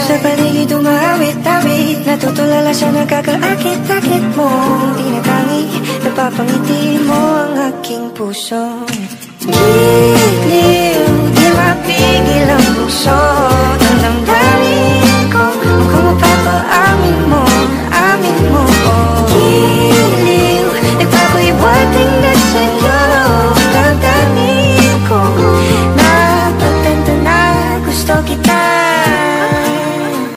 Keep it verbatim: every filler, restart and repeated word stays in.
sa paligid umawit-awit, natutulala siya, nagkakaakit-akit mo. Tinatangi, napapangiti mo ang aking puso. Giliw, di mapigil ang puso.